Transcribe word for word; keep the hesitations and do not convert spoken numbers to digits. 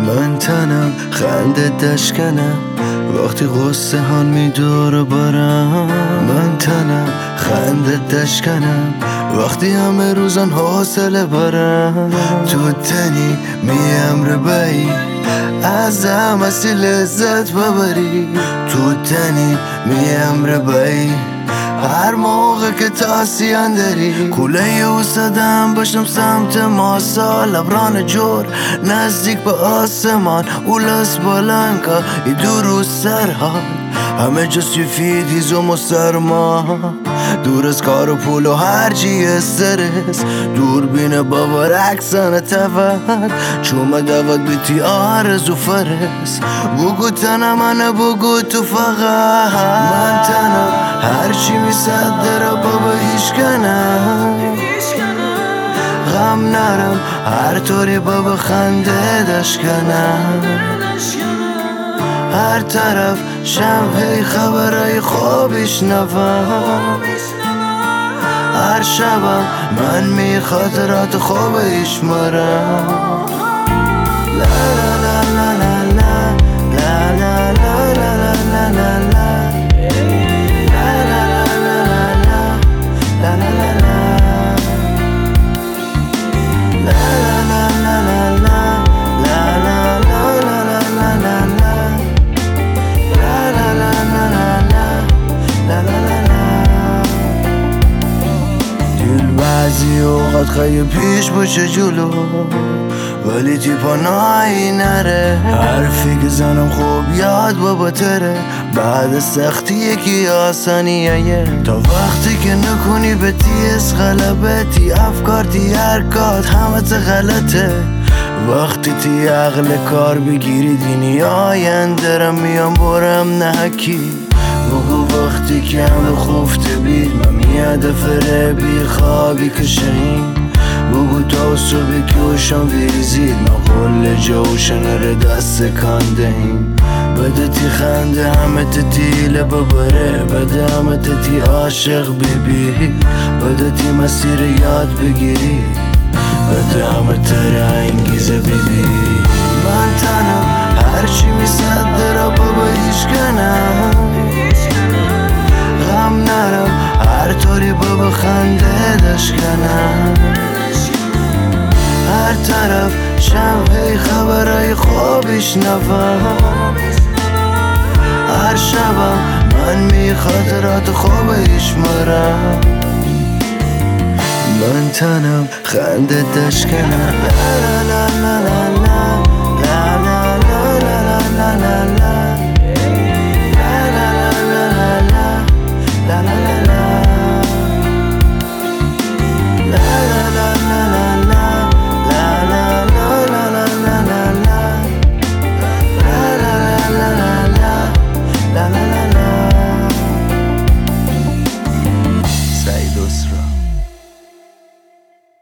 من تنم خنده دشکنم وقتی قصه ها میدور برم. من تنم خنده دشکنم وقتی همه روزان حوصله برم. تو تنی میم ربایی از هم هستی لذت ببری. تو تنی میم ربایی هر موقع که تاسیان داری. کوله او صدم باشم سمت ماسا لبران جور نزدیک به آسمان. اولاس بلنکا ای دور و سرحال همه جا سفید هیزم و سرما. دور از کار و پول و هرچی استرس دور بینه بابا رکسان تفت چومه دوات بیتی آرزو فرس. بگو تنم منه بگو تو فقط من تنم هرچی میصد را بابا ایشکنم. غم نرم هر طوری بابا خنده دشکنم. هر طرف شمعی خبرای خوابش نفهم. هر شبم من می خاطرات خوابش مرم. لا لا لا لا لا لا لا لا لا لا لا لا بعضی اوقات خیلی پیش باشه جلو ولی تیپا نایی نره. حرفی که زنم خوب یاد بابا تره بعد سختی یکی آسانیه. تا وقتی که نکنی به تیز غلبه تی افکار تی حرکات همه تا غلطه. وقتی تی عقل کار بگیری دینی آینده رم میام برم نحکی. بگو وقتی که همه خفته بید من میاده فره بی خوابی کشنی. بگو تا صبح که اوشان ویزید ما قل جوشن رو دست کندهیم. بده تی خنده همه تیله ببره بده همه تی عاشق بیبی. بده تی مسیر یاد بگیری بده همه تر انگیزه بیبی. من تنم هرچی میصد را بابا ایشکنم. غم نرم هر طوری بابا خنده دشکنم. هر طرف شمعی خبرای خوابش نفهم. هر شبم من می خاطرات خوابش مرم. من تنم خنده دشکنم. لا لا لا لا لا لا لا لا لا لا لا